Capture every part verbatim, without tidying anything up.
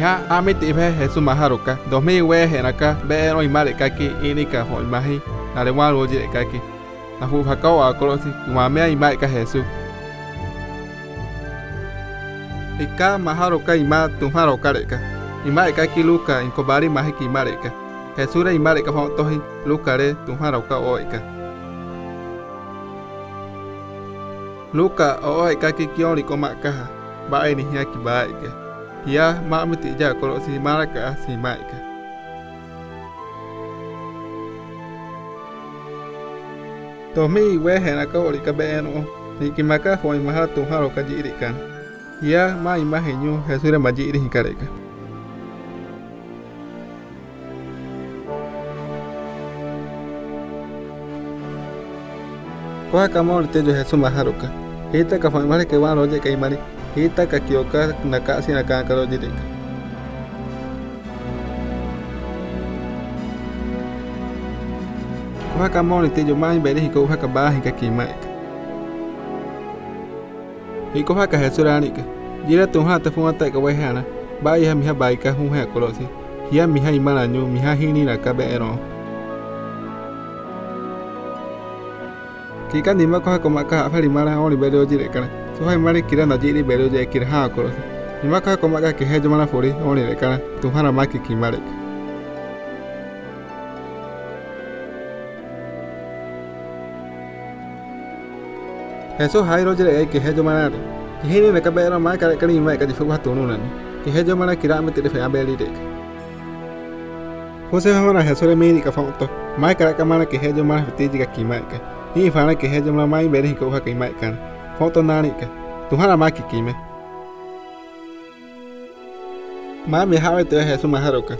Mija amiti ve Jesús maharoka. Dos mil we henaka be no imare kaki inika ho imahi. Na de wan roji kaki. Na fu hakao akolosi. Umamea imare ka Jesús. Ika maharoka ima tumaroka reka. Imare kaki luka inkobari mahiki imareka. Jesús re imare ka fontohi luka re tumaroka oika. Luka oika ki kioni komakaha. Bae ni haki baike. Ya mamiti ja kolo si maraka si maika. Tomi we henaka olika beno. Nikimaka foi maha tumaroka jirikan. Ya ma imahenyu Jesús majiri hikareka. Koha kamol tejo Jesús maharoka. Hita ka foi mare ke wan roje kai mari. Hita ka kioka nakasi nakaka roje deka. Koha kamol tejo mai bere hiko ha ka bahi ka kimaika. Hiko ha ka Jesús ranika. Jira tunha ta funata ka wehana. Bai ha miha baika hu ha kolosi. Hia miha imana nyu miha hini na ka beero. Kika nima koha komaka afari mara oni bero jire kana. So hai mari kira na jiri bero je kira ha kolosi. Nima koha komaka ke hejo mana fori oni re kana. Tumhara maki kimare. Eso hai roje re ke hejo mana re. Hini na ka bero ma ka kani ma ka difu ha tonu nani. Ke hejo mana kira me tere fa beli de. Jose hamana Jesús re meni ka fonto. Ma ka ka mana ke hejo mana fiti ka kimaka. Ni fana ke hejo mana mai beri ko ha kai mai kan. Foto nani ka. Tumhara ma ki kime. Ma me hawe te Jesús maharoka.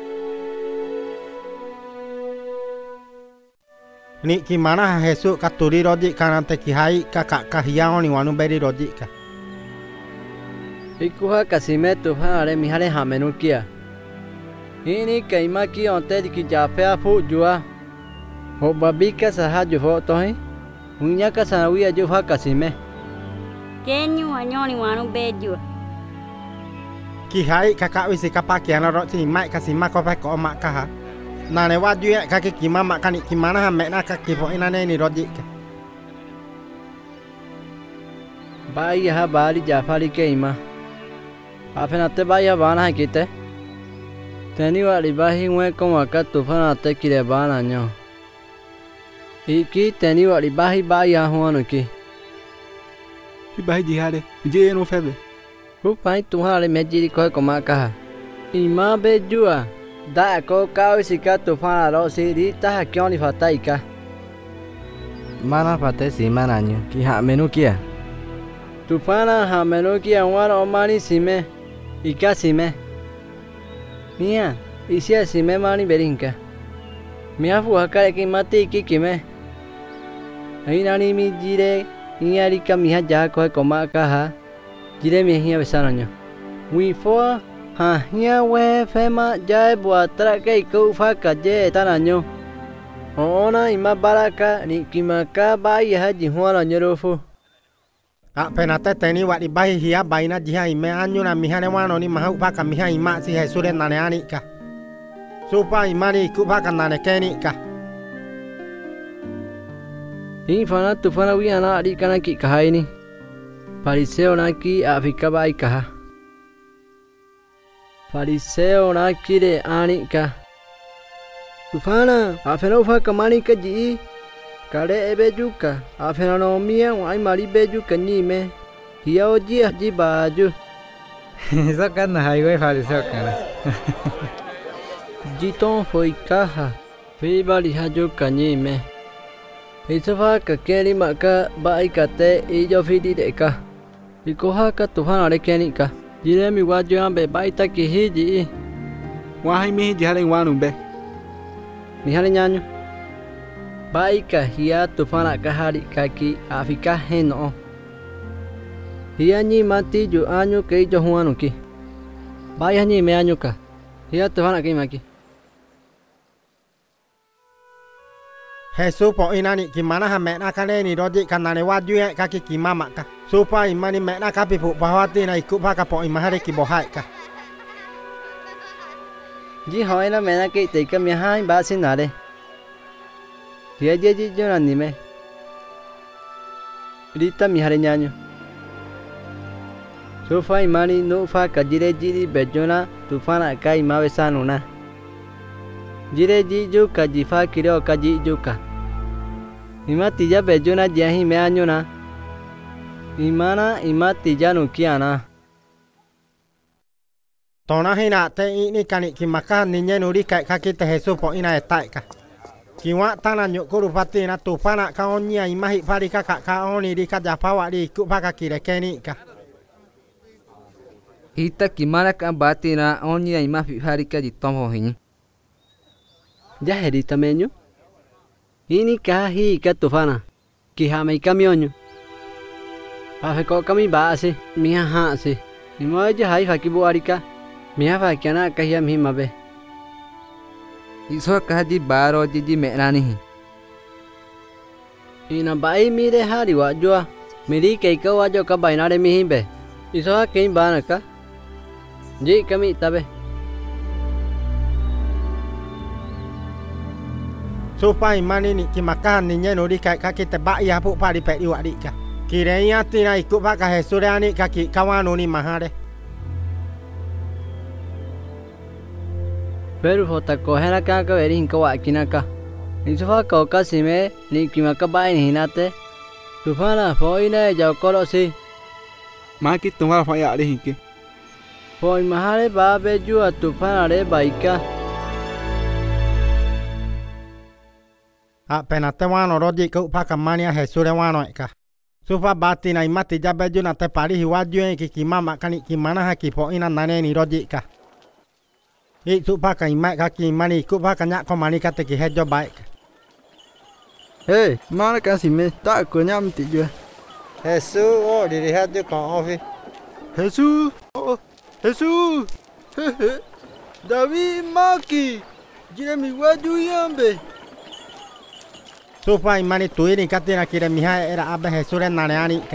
Ni ki mana Jesús ka turi roji kanante ki hai ka ka ka hiao ni wanu beri roji ka. Ikuha kasime tuhare mihare hamenu kia. Ini kaima ki onte ki jafea fu jua. Ho babika saha juho tohi. Unya ka sanawi ajuha kasime. Kenyu anyoni wanu beju. Ki hai ka ka wisi ka pakiana roji mai kasima ko pa ko ma ka ha. Na ne wa ju ka ki ki mama kan ki mana ha me na ka ki po ina ne ni roji ka. Bai ha bali jafari keima. Apena te baya bana hai kite. Teni wali bahi ngwe komaka tufana te kire bana nyo. Iki teni wali bahi baya huano ki. Hi bahi jihare. Je no febe. Rupai tuhare mejiri koe komaka. Ima bejua. Da ko kau sika tufana ro siri ta kyoni fataika. Mana fate si mana nyo. Ki ha menu kia. Tufana ha menu kia wan omani sime. Ika sime. Mia, isia sime mani berinka. Mia fu hakare ki mati iki kime. Ainani mi jire iari ka miha ja ko komaka ha. Jire mi hia besananyo. Wi fo ha hia we fema jae bua tra ke ko fa ka je tananyo. Ona ima baraka ni kimaka bai ha ji huana nyorofu. Apena te teni wali bahi hia baina jiha ime anyu na mihane wano ni maha upaka miha ima si Jesús re nane ani ka. Supa imani kupaka nane keni ka. Ini fana tu fana wi ana adi kana ki kahai ni. Fariseo na ki afika bai kaha. Fariseo na ki re ani ka. Tu fana afena ufa kamani ka ji. Kare ebe juga, afena no mia wai mari beju kanyi me. Hiao ji ji baju. Sok kan highway fariseo kana. Jiton foi kaha. Fe bali hajo kanyi me. Isafa ka keri maka bai kate ijo fidi deka. Ikoha ka tuhana re keni ka. Jire mi waju ambe bai ta ki hiji. Wahai mi jihare wanu be. Mi hale nyanyo. Baika hia tufana kahari kaki afika heno. Hia ni mati ju anyu ke jo huanu ki. Bai ni me anyu ka. Hia tufana ki maki. Jesús po inani ki mana ha me na kane ni roji kanane waju e kaki ki mama ka. Supa imani me na kapi pu bahwati na ikupa ka po imahare ki bohai ka. Ji hỏi là mẹ na kỹ tỷ cái mía hai ba xin nào đây. Dia dia ji cho nani me. Rita mi hari nyanyo. Sofa imani no fa kajire jiri bejona tufana kai mawe sanuna. Jire ji jo kajifa kiro kaji joka. Ima tija bejona jahi me anyo na. Imana ima tija no kiana. Tona hina te ini kani kimaka ninye nuri kai kaki te Yesus po ina etai ka. Kiwa tana nyoko rupati na tufana ka onya imahi pari ka ka oni di ka japawa di kupaka kire keni ka. Ita kimana ka bati na onya imahi pari ka di tomo hin. Jaheri tamenyo. Ini ka hi ka tufana. Kihame kamionyo. Afe ko kami ba se miha ha se. Imo je hai fakibu arika. Miha fakiana kahia mi mabe. Iso kahdi baro jiji merani hi. Ina bai mire hari wajua. Miri keika wajo ka bainare mi himbe. Iso ha kein bana ka. Ji kami tabe. Supa imani ni kimaka ninye nuri kai kaki te ba ya pu pari pe iwadi ka. Kirenya tina ikut baka Yesus ani kaki kawano ni mahare. Pero hota kohera ka ka veri hinka wa kinaka. Insufa ko ka sime ni kimaka bai hinate. Tufana foine ja koro si. Maki tumara fa ya ali hinke. Foi mahare ba beju tufana re baika. A pena te wano roji ku paka mania Yesus re wano ka. Sufa bati na imati ja beju na te pari hiwaju en ki kimama kani kimana ha ki po ina nane ni roji ka. I supa ka imai ka ki mani ku paka nya ko mani ka te ki hejo baik. Hey, mana kasi me tak ko nyam ti ju. Yesus o di hejo ko ofi. Jesus, oh, Jesus. David maki. Jina mi waju yambe. Supa imani tuini katina kire miha era abe Yesus re nane ani ka.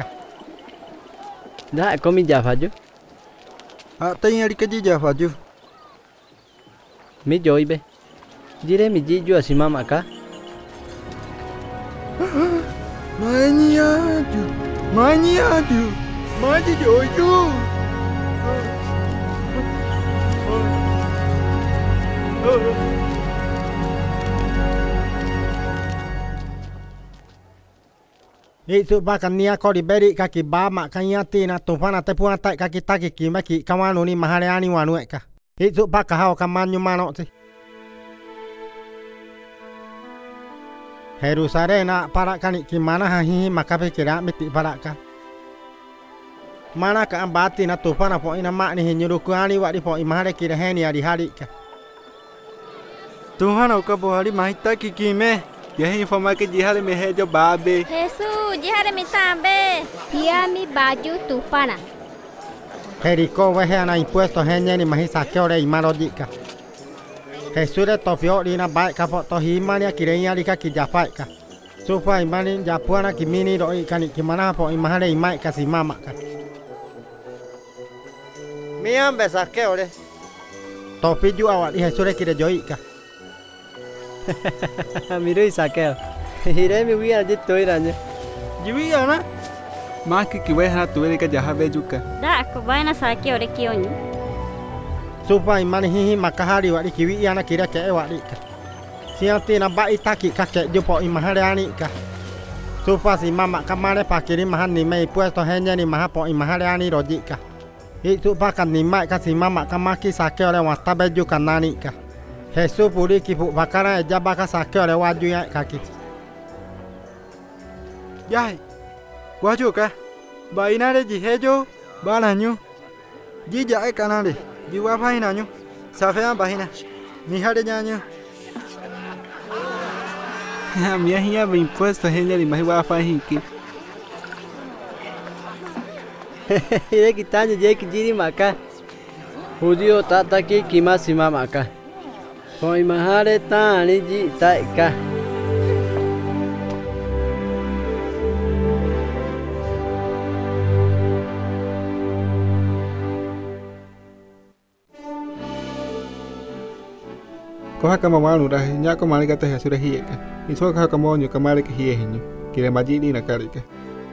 Da komi jafaju. Ah, tanya ri kaji jafaju. Mi joy be. Jire mi ji ju asima maka. Mani aju. Mani aju. Mani joju. Itu bahkan nia kau diberi kaki bama kanyati na tufana te puan tai kaki taki kimaki kawanu ni mahariani wanu eka. Itu bahkan hau kamanyu mano si. Jerusalem na para kani kimana hahihi maka pikira miti para ka. Mana ka ambati na tufana po ina mak ni hinyuruku ani wa di po imahare kira heni adi hari ka. Tuhan ka bohari mahita kikime. Yah informa ke jihale me hejo babe. Jesus, jihare mi tambe. Dia mi baju tufana. Jericó vehe na impuesto henye ni mahisa keore imaro jika. Jesús de tofio di na baik ka po to himani akirenya di ka kijapai ka. Supa imani japuana kimini do ikani kimana po imahare imai ka simama ka. Miam besa keore. Topi ju awat di Jesús de kire joi ka. Miro isakeo. Hire mi wia je toiranya. Jiwi ana. Maki kiwe hana tuwe ka jaha bejuka. Da ko baina sake ore kionyu. Supa imani hihi makahari wa di kiwi ana kira ke wa di ka. Sianti na ba itaki ka ke jupo imahare ani ka. Supa si mama kamare pakiri mahan ni mei puesto henye ni mahapo imahare ani roji ka. I supa kan ni mai ka si mama kamaki sake ore wa tabeju kanani ka. Yesus puri kipu bakara eja baka sake ore waju ya kaki. Yai. Waju ka. Baina re jihejo bana nyu. Ji ja e kanale. Ji wa faina nyu. Safea bahina. Ni hade nyanyu. Ha mia hiya be impuesto henya ni mahi wa fa hinki. Hire kitanya je kijiri maka. Hudio tata ki kima sima maka. Koi mahare tani ji taika. Coja kama manu dah nya ko mali kata Jesús dah hiye ka. Iso ka kamo nyu kamale ke hiye hinyu. Kire maji ni na kali ka.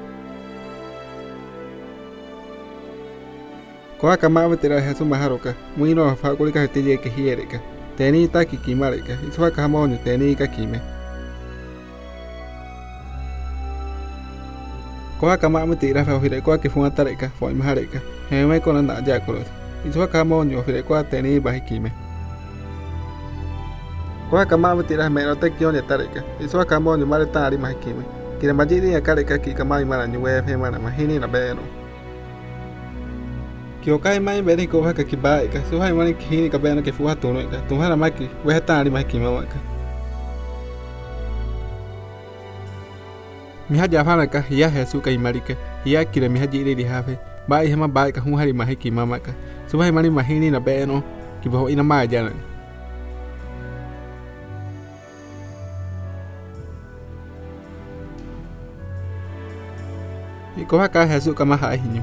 Coja kama me tira Jesús maharo ka. Muino fa ko ka tije ke hiye ka. Teni ta ki kimale ka. Iso ka kamo nyu teni ka kime. Coja kama me tira fa hire ko ke fu atare ka. Fo mahare ka. He me ko na ja ko. Iso ka kamo nyu hire ko teni ba kime. Coja kama me tira me no te kio ni tareka. Iso kama nyu mare ta ari mahikime. Kire majidi ya kareka ki kama imana nyu we fe mana mahini na beno. Kio kai mai beri ko haka ki bai ka. So hai mani ki ni ka beno ke fu hatu no ka. Tumhara maki we ta ari mahikime wa ka. Miha jafana ka ya Jesús ka imarika. Ya kire miha jidi di hafe. Bai hema bai ka hu hari mahikime maka. So hai mani mahini na beno ki bo ina ma jana. Iko haka Jesús kama hai hinyu.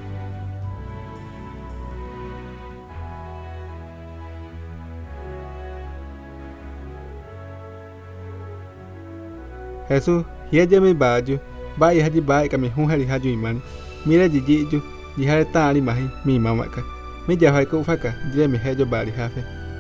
Jesús hiya je me baju bai haji bai kami hu hari haju imani. Mira jiji ju ji hare ta ali mahi mi mama ka. Mi ja hai ko faka je mi hejo bari hafe.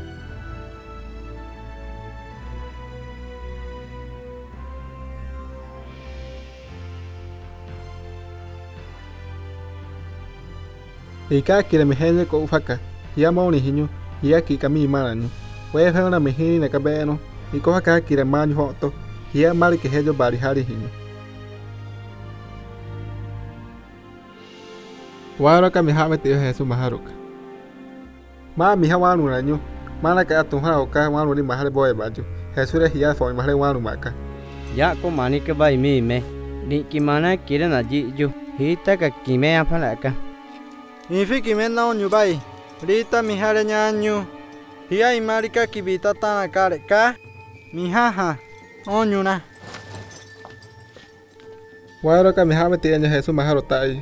Ika kire mehene ko ufaka hiya mauni hinyu hiya ki kami maranyu we hana mehini na kabeno iko haka kire manyu hoto hiya mali ke hejo bari hari hinyu waro ka mihame te Jesús maharuka ma miha wanu ranyu mana ka tunha oka wanu ni mahale boy baju Jesús re hiya fo mahale wanu maka Ya ko mani ke bai mi me. Ni ki mana kire na ji ju. Hi ta ka ki me aphala ka. Ifi ki men na onyu bai. Rita mi hare nyanyu. Hiya imarika ki bita tana kare ka. Mi haha. Onyu na. waro ka mihame te Jesús maharo tai.